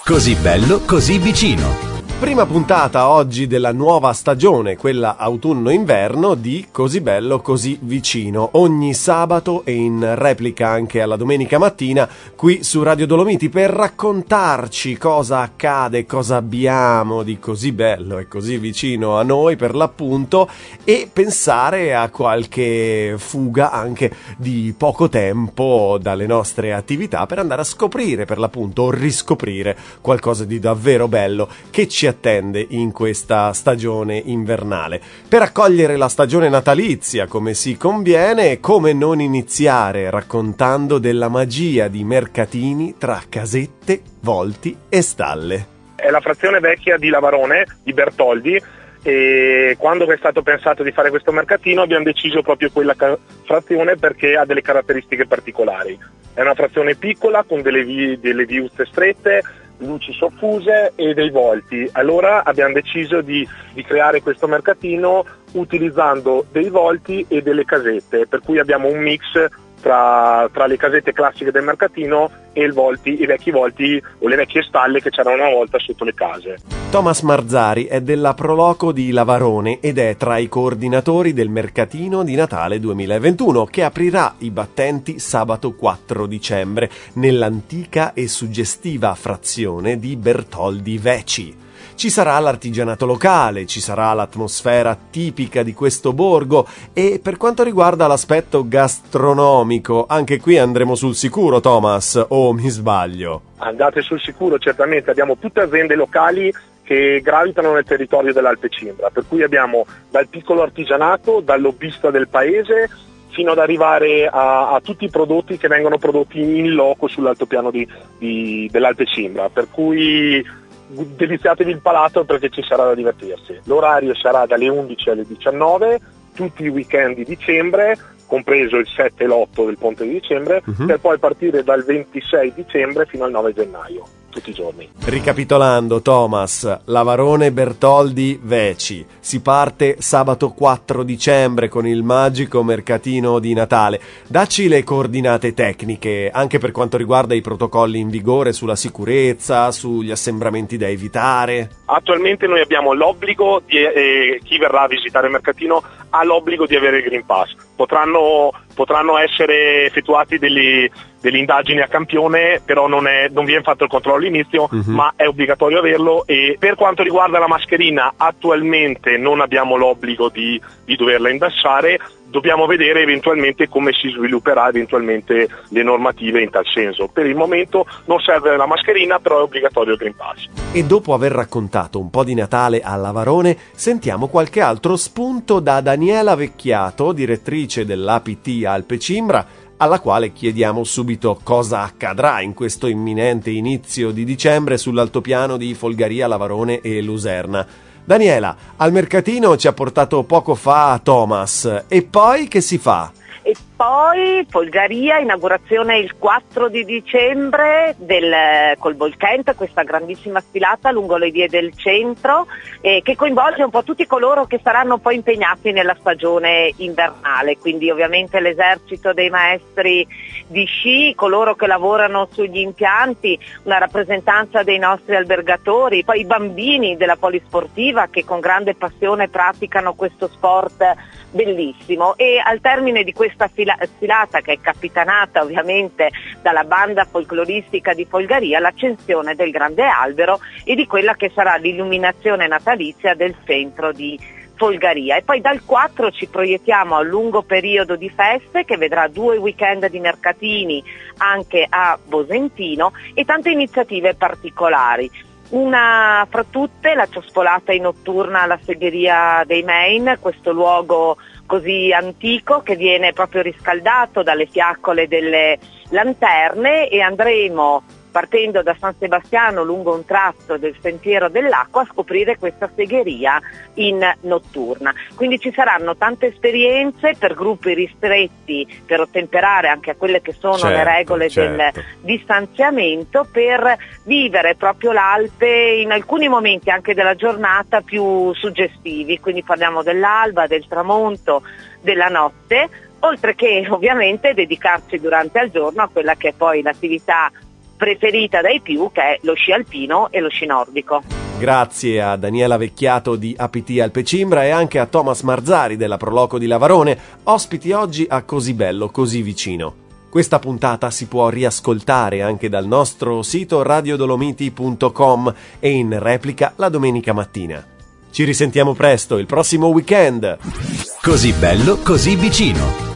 Così bello, così vicino. Prima puntata oggi della nuova stagione, quella autunno-inverno di Così bello, così vicino. Ogni sabato e in replica anche alla domenica mattina qui su Radio Dolomiti per raccontarci cosa accade, cosa abbiamo di così bello e così vicino a noi per l'appunto e pensare a qualche fuga anche di poco tempo dalle nostre attività per andare a scoprire per l'appunto o riscoprire qualcosa di davvero bello che ci attende in questa stagione invernale. Per accogliere la stagione natalizia come si conviene, come non iniziare raccontando della magia di mercatini tra casette, volti e stalle. È la frazione vecchia di Lavarone, di Bertoldi, e quando è stato pensato di fare questo mercatino abbiamo deciso proprio quella frazione perché ha delle caratteristiche particolari. È una frazione piccola con delle viuzze strette, luci soffuse e dei volti. Allora abbiamo deciso di creare questo mercatino utilizzando dei volti e delle casette, per cui abbiamo un mix tra le casette classiche del mercatino e i vecchi volti o le vecchie stalle che c'erano una volta sotto le case. Thomas Marzari è della Proloco di Lavarone ed è tra i coordinatori del mercatino di Natale 2021 che aprirà i battenti sabato 4 dicembre nell'antica e suggestiva frazione di Bertoldi Veci. Ci sarà l'artigianato locale, ci sarà l'atmosfera tipica di questo borgo e per quanto riguarda l'aspetto gastronomico, anche qui andremo sul sicuro, Thomas, o mi sbaglio? Andate sul sicuro, certamente. Abbiamo tutte aziende locali che gravitano nel territorio dell'Alpe Cimbra, per cui abbiamo dal piccolo artigianato, dal lobbista del paese, fino ad arrivare a tutti i prodotti che vengono prodotti in loco sull'altopiano dell'Alpe Cimbra, per cui deliziatevi il palato perché ci sarà da divertirsi. L'orario sarà dalle 11 alle 19, tutti i weekend di dicembre, compreso il 7 e l'8 del ponte di dicembre, per poi partire dal 26 dicembre fino al 9 gennaio, tutti i giorni. Ricapitolando, Thomas, Lavarone Bertoldi Veci. Si parte sabato 4 dicembre con il magico mercatino di Natale. Dacci le coordinate tecniche, anche per quanto riguarda i protocolli in vigore sulla sicurezza, sugli assembramenti da evitare. Attualmente noi abbiamo l'obbligo chi verrà a visitare il mercatino ha l'obbligo di avere il Green Pass. Potranno essere effettuati delle indagini a campione, però non viene fatto il controllo all'inizio, ma è obbligatorio averlo. E per quanto riguarda la mascherina, attualmente non abbiamo l'obbligo di doverla indossare. Dobbiamo vedere eventualmente come si svilupperà eventualmente le normative in tal senso. Per il momento non serve la mascherina, però è obbligatorio il Green Pass. E dopo aver raccontato un po' di Natale a Lavarone, sentiamo qualche altro spunto da Daniela Vecchiato, direttrice dell'APT Alpe Cimbra, alla quale chiediamo subito cosa accadrà in questo imminente inizio di dicembre sull'altopiano di Folgaria, Lavarone e Luserna. Daniela, al mercatino ci ha portato poco fa Thomas, e poi che si fa? E poi Folgaria, inaugurazione il 4 di dicembre col Volcamp, questa grandissima sfilata lungo le vie del centro che coinvolge un po' tutti coloro che saranno poi impegnati nella stagione invernale, quindi ovviamente l'esercito dei maestri di sci, coloro che lavorano sugli impianti, una rappresentanza dei nostri albergatori, poi i bambini della polisportiva che con grande passione praticano questo sport bellissimo. E al termine di questa sfilata, che è capitanata ovviamente dalla banda folcloristica di Folgaria, l'accensione del grande albero e di quella che sarà l'illuminazione natalizia del centro di Folgaria. E poi dal 4 ci proiettiamo a un lungo periodo di feste che vedrà 2 weekend di mercatini anche a Bosentino e tante iniziative particolari. Una fra tutte la ciaspolata in notturna alla segheria dei Main, questo luogo così antico che viene proprio riscaldato dalle fiaccole delle lanterne, e andremo partendo da San Sebastiano lungo un tratto del Sentiero dell'Acqua a scoprire questa segheria in notturna. Quindi ci saranno tante esperienze per gruppi ristretti per ottemperare anche a quelle che sono le regole del distanziamento, per vivere proprio l'Alpe in alcuni momenti anche della giornata più suggestivi. Quindi parliamo dell'alba, del tramonto, della notte, oltre che ovviamente dedicarci durante il giorno a quella che è poi l'attività preferita dai più, che è lo sci alpino e lo sci nordico. Grazie a Daniela Vecchiato di APT Alpecimbra e anche a Thomas Marzari della Proloco di Lavarone, ospiti oggi a Così bello, così vicino. Questa puntata si può riascoltare anche dal nostro sito radiodolomiti.com e in replica la domenica mattina. Ci risentiamo presto, il prossimo weekend! Così bello, così vicino.